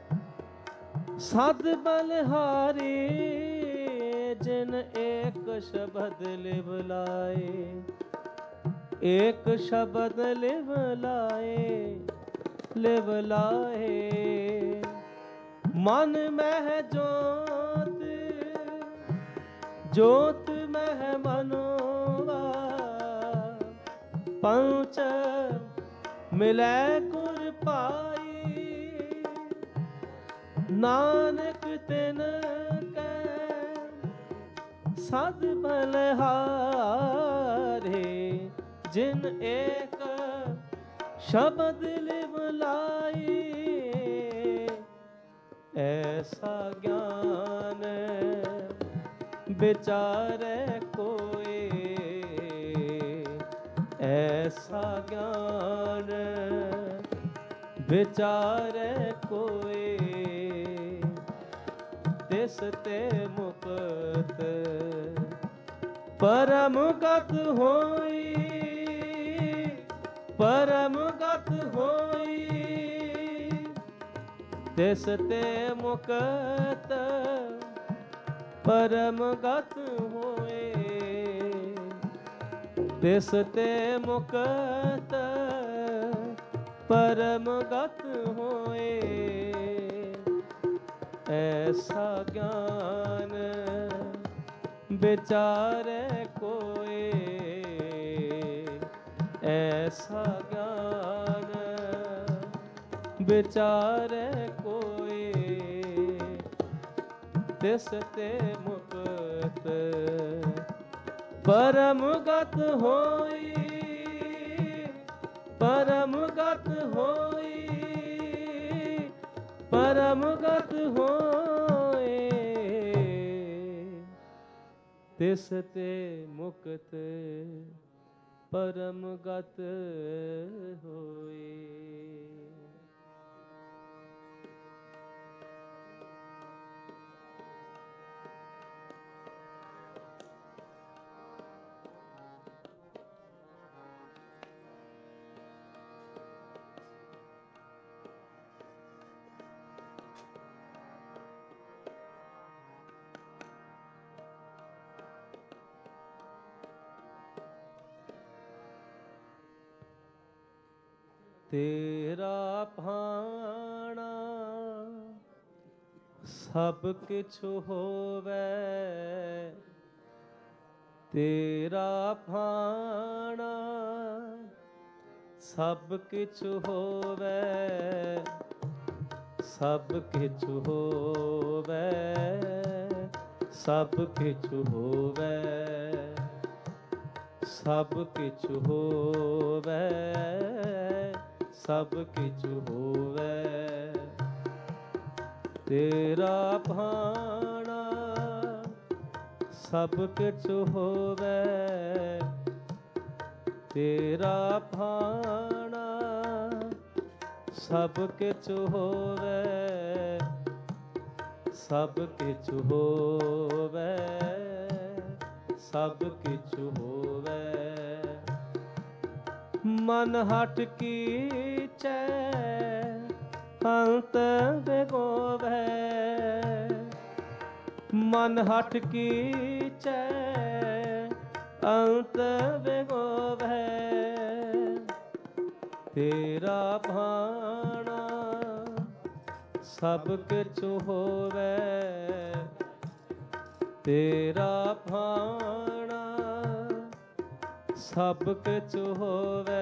ਸਦ ਬਲਿਹਾਰੀ, ਜਿਨ ਏਕ ਸ਼ਬਦ ਲਿਵ ਲਾਏ, ਏਕ ਸ਼ਬਦ ਲਿਵ ਲਾਏ, ਲਿਵ ਲਾਏ। ਮਨ ਮਹਿ ਜੋਤ, ਜੋਤ ਮਹਿ ਮਨੋਵਾ, ਪੰਚ ਮਿਲੈ ਗੁਰ ਪਾਈ। ਨਾਨਕ ਤਿਨ ਕੈ ਸਦ ਬਲਿਹਾਰੀ, ਜਿਨ ਏਕ ਸ਼ਬਦ ਲਿਵ ਲਾਈ। ਐਸਾ ਗਿਆਨ ਵਿਚਾਰੈ ਕੋਏ, ਐਸਾ ਗਿਆਨ ਵਿਚਾਰੈ ਕੋਏ। ਤਿਸ ਤੇ ਮੁਕਤ ਪਰਮ ਗਤ ਹੋਈ, ਪਰਮ ਗਤ ਹੋਈ। ਤਿਸ ਤੇ ਮੁਕਤ ਪਰਮ ਗਤ ਹੋਏ, ਤਿਸ ਤੇ ਮੁਕਤ ਪਰਮ ਗਤ ਹੋਏ। ਐਸਾ ਗਿਆਨ ਵਿਚਾਰੈ ਕੋਏ, ਐਸਾ ਗਿਆਨ ਵਿਚਾਰੈ ਕੋਏ। ਤਿਸ ਤੇ ਮੁਕਤ ਪਰਮ ਗਤ ਹੋਈ, ਪਰਮ ਗਤ ਹੋਈ, ਪਰਮ ਗਤ ਹੋਏ। ਤਿਸ ਤੇ ਮੁਕਤ ਪਰਮ ਗਤ ਹੋਏ। ਤੇਰਾ ਭਾਣਾ ਸਭ ਕਿਛ ਹੋਵੇ, ਤੇਰਾ ਭਾਣਾ ਸਭ ਕਿਛ ਹੋਵੇ, ਸਭ ਕਿਛ ਹੋਵੇ, ਸਭ ਕਿਛ ਹੋਵੇ, ਸਭ ਕਿਛ ਹੋਵੇ, ਸਭ ਕਿਛ ਹੋਵੇ, ਤੇਰਾ ਭਾਣਾ ਸਭ ਕਿਛ ਹੋਵੇ, ਤੇਰਾ ਭਾਣਾ ਸਭ ਕਿਛ ਹੋਵੇ, ਸਭ ਕਿਛ ਹੋਵੇ, ਸਭ ਕਿਛ ਹੋਵੇ, ਮਨ ਹਟ ਕੀਚੈ ਅੰਤ ਵਿਗੋਵੈ, ਮਨ ਹਟ ਕੀਚੈ ਅੰਤ ਵਿਗੋਵੈ, ਤੇਰਾ ਭਾਣਾ ਸਭ ਕਿਛ ਹੋਵੇ, ਤੇਰਾ ਭਾਣਾ ਸਭ ਕਿਛ ਹੋਵੇ,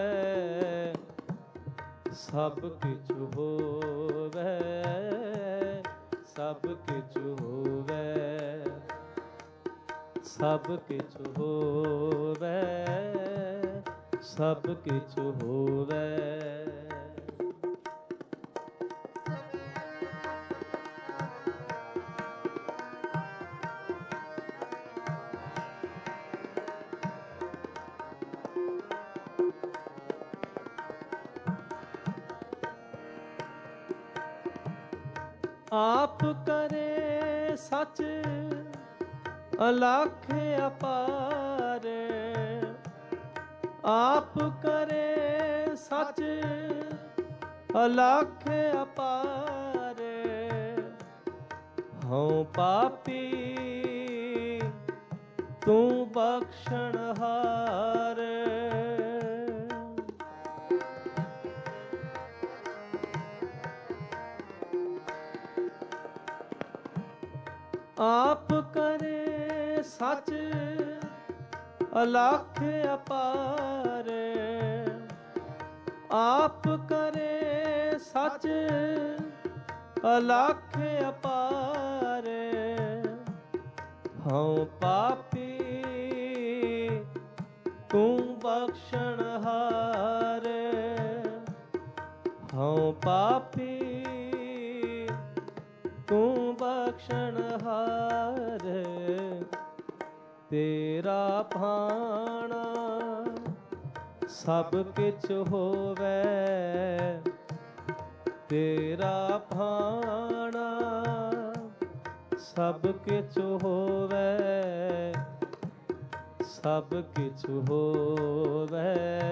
ਸਭ ਕਿਛ ਹੋਵੇ, ਸਭ ਕਿਛ ਹੋਵੇ, ਸਭ ਕਿਛ ਹੋਵੇ, ਸਭ ਕਿਛ ਹੋਵੇ। ਆਪ ਕਰੇ ਸਚ ਅਲਖ ਅਪਾਰ, ਆਪ ਕਰੇ ਸਚ ਅਲਖ ਅਪਾਰ, ਹਉ ਪਾਪੀ ਤੂੰ ਬਖਸ਼ਣਹਾਰ, ਆਪ ਕਰੇ ਸਚ ਅਲਖ ਅਪਾਰ, ਆਪ ਕਰੇ ਸਚ ਅਲਖ ਅਪਾਰ, ਹਉ ਪਾਪੀ ਤੂੰ ਬਖਸ਼ਣਹਾਰ, ਹਉ ਪਾਪੀ ਤੂੰ ਬਖਸ਼ਣਹਾਰ, ਤੇਰਾ ਭਾਣਾ ਸਭ ਕਿਛ ਹੋਵੇ, ਤੇਰਾ ਭਾਣਾ ਸਭ ਕਿਛ ਹੋਵੇ, ਸਭ ਕਿਛ ਹੋਵੇ,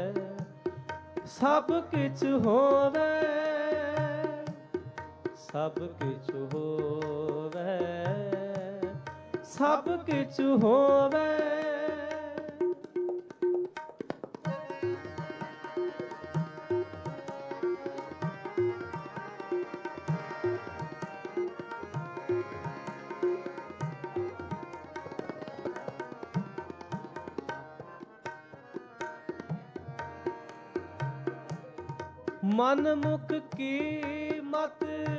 ਸਭ ਕਿਛ ਹੋਵੇ, ਸਭ ਕਿਛ ਹੋਵੇ, ਸਭ ਕਿਛ ਹੋਵੇ। ਮਨ ਮੁਖ ਕੀ ਮਤ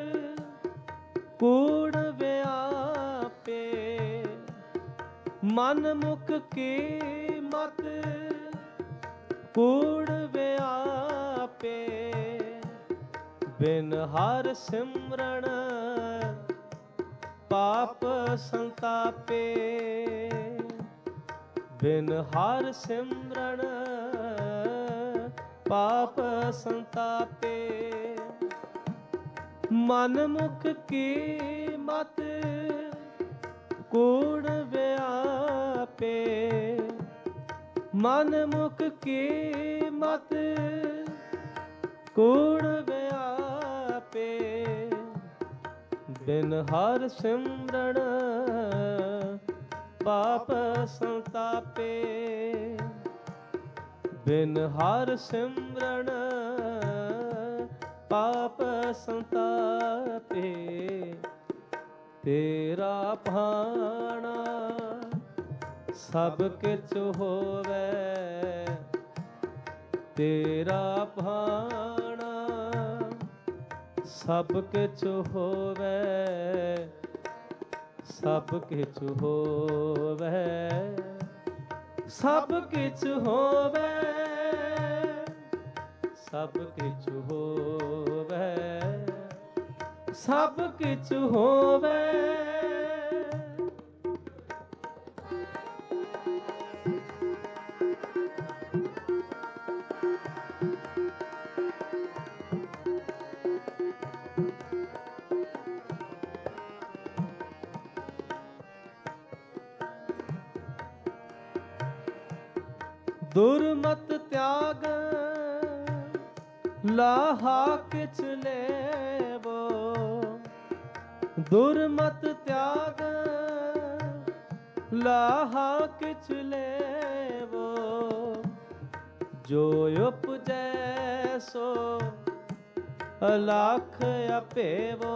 ਕੂੜ ਵਿਆਪੇ, ਮਨ ਮੁਖ ਕੀ ਮਤ ਕੂੜ ਵਿਆਪੇ, ਬਿਨ ਹਰਿ ਸਿਮਰਨ ਪਾਪ ਸੰਤਾਪੇ, ਬਿਨ ਹਰਿ ਸਿਮਰਨ ਪਾਪ ਸੰਤਾਪੇ, ਮਨ ਮੁਖ ਕੀ ਮਤ ਕੂੜ ਵਿਆਪੇ, ਮਨ ਮੁਖ ਕੀ ਮਤ ਕੂੜ ਵਿਆਪੇ, ਬਿਨ ਹਰਿ ਸਿਮਰਨ ਪਾਪ ਸੰਤਾਪੇ, ਬਿਨ ਹਰਿ ਸਿਮਰਨ ਪਾਪ ਸੰਤਾਪੇ, ਤੇਰਾ ਭਾਣਾ ਸਭ ਕਿਛ ਹੋਵੇ, ਤੇਰਾ ਭਾਣਾ ਸਭ ਕਿਛ ਹੋਵੇ, ਸਭ ਕਿਛ ਹੋਵੇ, ਸਭ ਕਿਛ ਹੋਵੇ, ਸਭ ਕਿਛ ਹੋਵੇ, ਸਭ ਕਿਛ ਹੋਵੇ। ਦੁਰਮਤ ਤਿਆਗ ਲਾਹਾ ਕਿਛ ਲੈਵੋ, ਦੁਰਮਤ ਤਿਆਗ ਲਾਹਾ ਕਿਛ ਲੈਵੋ, ਜੋ ਉਪਜੈ ਸੋ ਅਲਖ ਆਪੇਵੋ,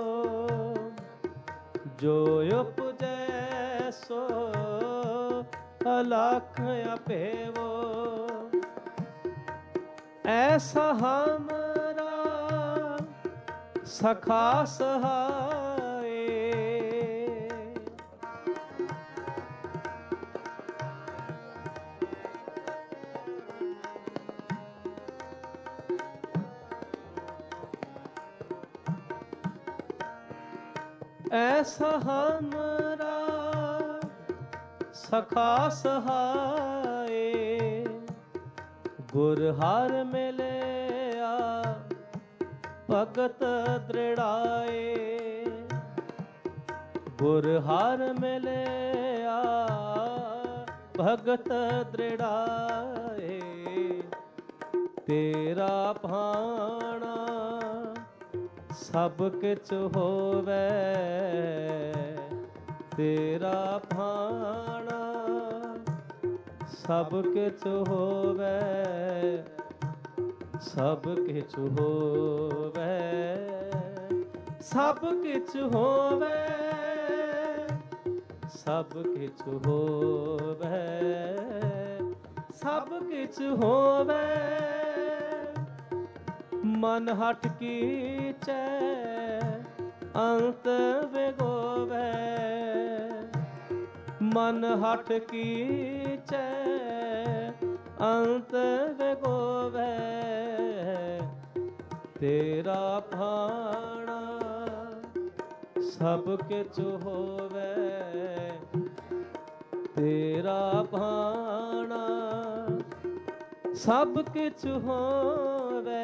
ਜੋ ਉਪਜੈ ਸੋ ਅਲਖ ਆਪੇਵੋ, ਐਸਾ ਹਮਾਰਾ ਸਖਾ ਸਹਾਏ, ਐਸਾ ਹਮਾਰਾ ਸਖਾ ਸਹਾਏ, ਗੁਰ ਹਰਿ ਮਿਲਿਆ ਭਗਤ ਦ੍ਰਿੜਾਏ, ਗੁਰ ਹਰਿ ਮਿਲਿਆ ਭਗਤ ਦ੍ਰਿੜਾਏ, ਤੇਰਾ ਭਾਣਾ ਸਭ ਕਿਛ ਹੋਵੇ, ਤੇਰਾ ਭਾਣਾ ਸਭ ਕਿਛ ਹੋਵੇ, ਸਭ ਕਿਛ ਹੋਵੇ, ਸਭ ਕਿਛ ਹੋਵੇ, ਸਭ ਕਿਛ ਹੋਵੇ, ਸਭ ਕਿਛ ਹੋਵੇ। ਮਨ ਹਠ ਕੀਚੈ ਅੰਤ ਵਿਗੋਵੇ, ਮਨ ਹਠ ਕੀਚੈ ਅੰਤ ਵਿਗੋਵੇ, ਤੇਰਾ ਭਾਣਾ ਸਭ ਕਿਛ ਹੋਵੇ, ਤੇਰਾ ਭਾਣਾ ਸਭ ਕਿਛ ਹੋਵੇ।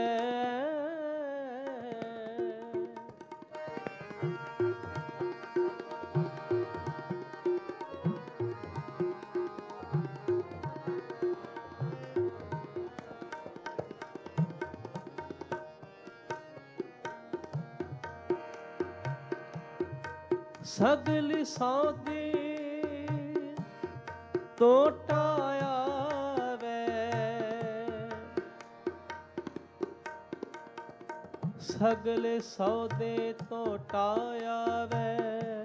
ਸਗਲ ਸੌਦੀ ਟੋਟਾ ਆਵੇ, ਸਗਲ ਸੌਦੇ ਟੋਟਾ ਆਵੇ,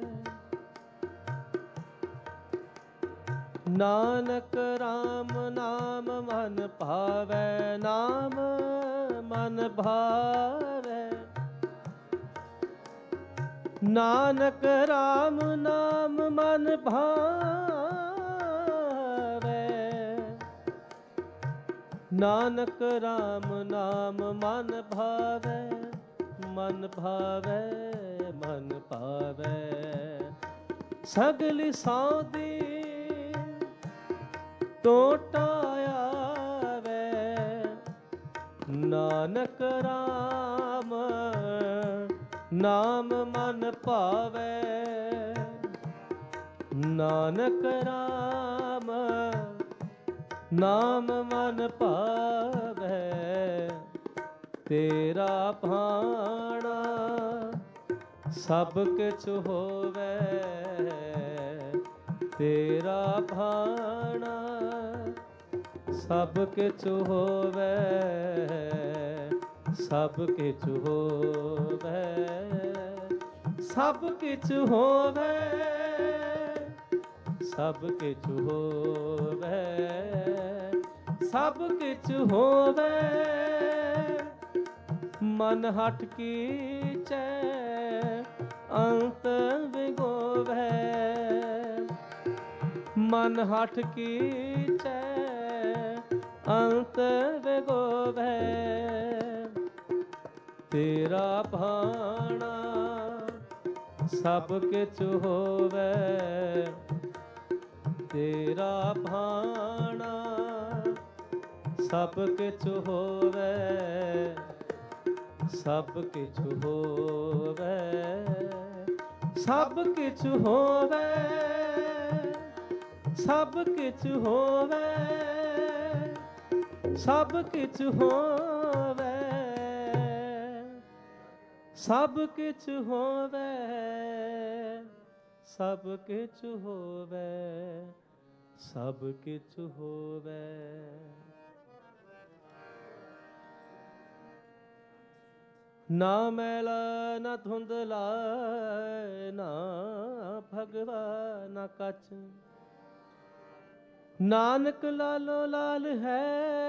ਨਾਨਕ ਰਾਮ ਨਾਮ ਮਨ ਭਾਵੈ, ਨਾਮ ਮਨ ਭਾਵੈ, ਨਾਨਕ ਰਾਮ ਨਾਮ ਮਨ ਭਾਵੈ, ਨਾਨਕ ਰਾਮ ਨਾਮ ਮਨ ਭਾਵੈ, ਮਨ ਭਾਵੈ, ਮਨ ਭਾਵੈ, ਸਗਲ ਸੌਦੀ ਟੋਟਾ ਆਵੇ, ਨਾਨਕ ਰਾਮ ਨਾਮ ਮਨ ਭਾਵੈ, ਨਾਨਕ ਰਾਮ ਨਾਮ ਮਨ ਭਾਵੈ, ਤੇਰਾ ਭਾਣਾ ਸਭ ਕਿਛ ਹੋਵੇ, ਤੇਰਾ ਭਾਣਾ ਸਭ ਕਿਛ ਹੋਵੇ, ਸਭ ਕਿਛ ਹੋਵੇ, ਸਭ ਕਿਛ ਹੋਵੇ, ਸਭ ਕਿਛ ਹੋਵੇ, ਸਭ ਕਿਛ ਹੋਵੇ, ਮਨ ਹਠ ਕੀਚੈ ਅੰਤ ਵਿਗੋਵੈ, ਮਨ ਹਠ ਕੀਚੈ ਅੰਤ ਵਿਗੋਵੈ, ਤੇਰਾ ਭਾਣਾ ਸਭ ਕਿਛ ਹੋਵੇ, ਤੇਰਾ ਭਾਣਾ ਸਭ ਕਿਛ ਹੋਵੇ, ਸਭ ਕਿਛ ਹੋਵੇ, ਸਭ ਕਿਛ ਹੋਵੇ, ਸਭ ਕਿਛ ਹੋਵੇ, ਸਭ ਕਿਛ ਹੋਵੇ, ਸਭ ਕਿਛ ਹੋਵੇ, ਸਭ ਕਿਛ ਹੋਵੇ, ਸਭ ਕਿਛ ਹੋਵੇ। ਨਾ ਮੈਲਾ ਨਾ ਧੁੰਦਲਾ, ਨਾ ਭਗਵਾ ਨਾ ਕਛ, ਨਾਨਕ ਲਾਲੋ ਲਾਲ ਹੈ,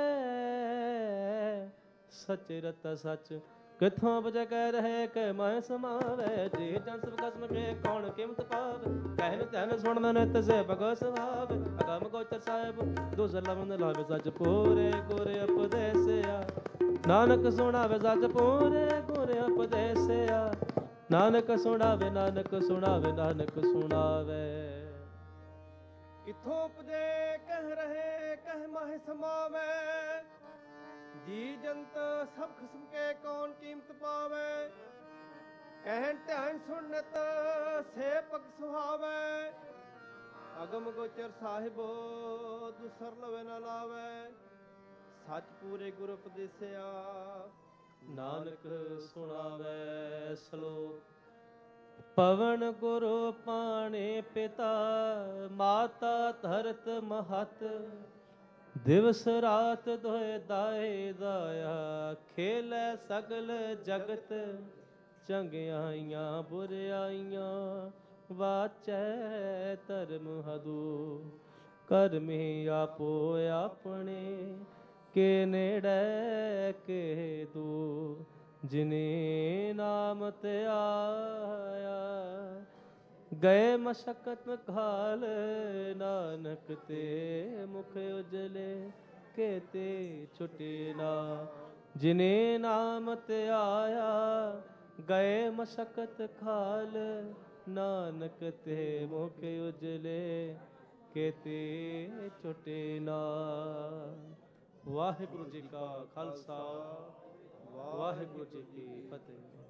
ਸਚੇ ਰਤਾ ਸਚ, ਕਿਥੋਂ ਬਜੈ ਕਹਿ ਰਹੇ ਕਿ ਮੈਂ ਸਮਾਵੈ, ਜੇ ਜਨ ਸਭ ਕਸਮ ਕੇ ਕੌਣ ਕੀਮਤ ਪਾਵੇ, ਕਹਿਨ ਧਿਆਨ ਸੁਣ ਨਿਤ ਸੇ ਭਗੋ ਸੁਭਾਵ, ਅਗਮ ਗੋਚਰ ਸਾਹਿਬ ਦੂਸਰ ਲਵਨ ਲਾਵੇ, ਸਚ ਪੂਰੇ ਗੁਰ ਉਪਦੇਸਿਆ, ਨਾਨਕ ਸੁਣਾਵੇ ਸਚ ਪੂਰੇ ਗੁਰ ਉਪਦੇਸਿਆ, ਨਾਨਕ ਸੁਣਾਵੇ, ਨਾਨਕ ਸੁਣਾਵੇ, ਨਾਨਕ ਸੁਣਾਵੇ। ਕਿਥੋਂ ਉਪਦੇ ਕਹਿ ਰਹੇ ਕਹਿ ਮਾਹਿ ਸਮਾਵੈ, ਜੀ ਜੰਤ ਸਭ ਖਸਮ ਕੇ ਕੌਣ ਕੀਮਤ ਪਾਵੇ, ਕਹਿਣ ਧਿਆਨ ਸੁਣਤ ਸੇ ਪਗ ਸੁਹਾਵੈ, ਅਗਮ ਗੋਚਰ ਸਾਹਿਬੋ ਦੁਸਰ ਲਵੇ ਨ ਲਾਵੇ, ਸਚ ਪੂਰੇ ਗੁਰ ਉਪਦੇਸਿਆ, ਨਾਨਕ ਸੁਣਾਵੇ। ਸ਼ਲੋਕ। ਪਵਨ ਗੁਰੂ ਪਾਣੀ ਪਿਤਾ, ਮਾਤਾ ਧਰਤ ਮਹਤ, ਦਿਵਸ ਰਾਤ ਦੋਇ ਦਾਏ ਦਾਇਆ, ਖੇਲੈ ਸਗਲ ਜਗਤ, ਚੰਗਿਆਈਆਂ ਬੁਰਿਆਈਆਂ, ਵਾਚੈ ਧਰਮ ਹਦੂ, ਕਰਮੀ ਆਪੋ ਆਪਣੇ, ਕੇ ਨੇੜੇ ਕੇ ਦੂਰ, ਜਿਨੇ ਨਾਮ ਤੇ ਆਇਆ, ਗਏ ਮਸ਼ਕਤ ਘਾਲ, ਨਾਨਕ ਤੇ ਮੁਖ ਉਜਲੇ, ਕੇਤੇ ਛੁਟੇ ਨਾ, ਜਿਨੇ ਨਾਮ ਤੇ ਆਇਆ, ਗਏ ਮਸ਼ਕਤ ਖਾਲ, ਨਾਨਕ ਤੇ ਮੁਖ ਉਜਲੇ, ਕੇਤੇ ਛੁਟੇ ਨਾ। ਵਾਹਿਗੁਰੂ ਜੀ ਕਾ ਖਾਲਸਾ, ਵਾਹਿਗੁਰੂ ਜੀ ਕੀ ਫਤਿਹ।